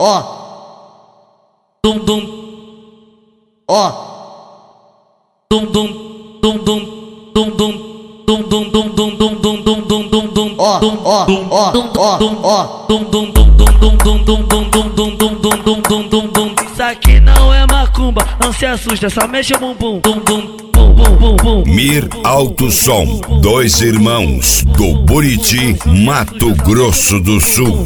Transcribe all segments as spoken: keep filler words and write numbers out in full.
Ó, dum dum, ó, dum dum, dum dum, dum dum, dum dum dum dum dum dum dum dum dum dum, ó, ó, ó, ó, ó, dum dum dum dum dum dum dum dum dum dum dum dum dum dum dum dum. Isso aqui não é macumba, não se assusta, só mexe o bumbum, dum dum. Mir Alto Som, dois irmãos do Buriti, Mato Grosso do Sul.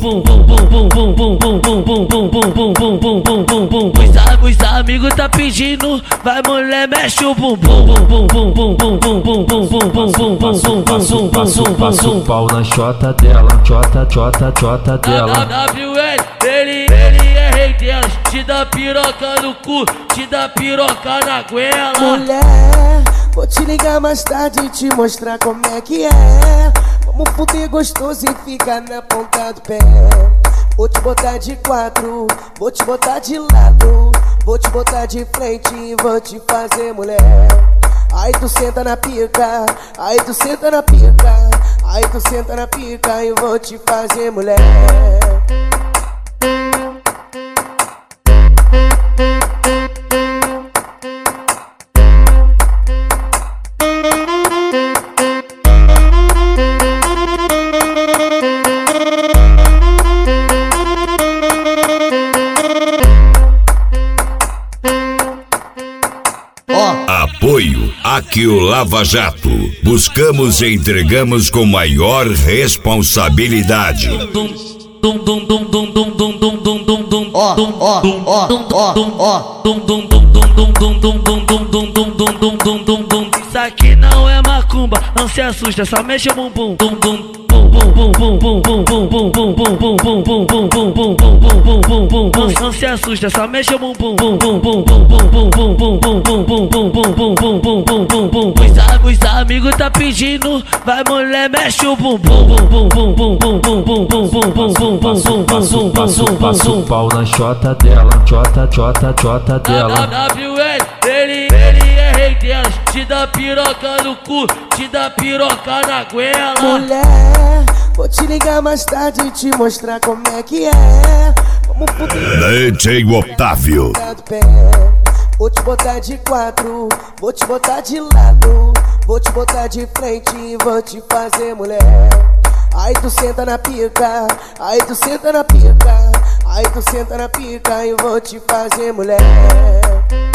Os amigos tá pedindo, vai mulher, mexe o bumbum. Passa o pau na chota dela, chota, chota, chota dela. W L, ele, ele é rei delas, te dá piroca no cu, te dá piroca na goela. Mulher, vou te ligar mais tarde e te mostrar como é que é. Vamos fuder gostoso e ficar na ponta do pé. Vou te botar de quatro, vou te botar de lado, vou te botar de frente e vou te fazer mulher. Aí tu senta na pica, aí tu senta na pica, aí tu senta na pica e vou te fazer mulher. Apoio aqui o Lava Jato. Buscamos e entregamos com maior responsabilidade. Isso aqui não é macumba, não se assusta, só mexe o bumbum. Não se assusta, só mexe o bumbum. Os amigos tá pedindo, vai mulher, mexe o bumbum. Passa o pau na chota dela, chota, chota, chota dela. W L, ele, ele é rei delas, te dá piroca no cu, te dá piroca na goela. Mulher, vou te ligar mais tarde e te mostrar como é que é. Vamos fuder D J Otávio. Vou te botar de quatro, vou te botar de lado, vou te botar de frente e vou te fazer mulher. Aí tu senta na pica, aí tu senta na pica, aí tu senta na pica e vou te fazer mulher.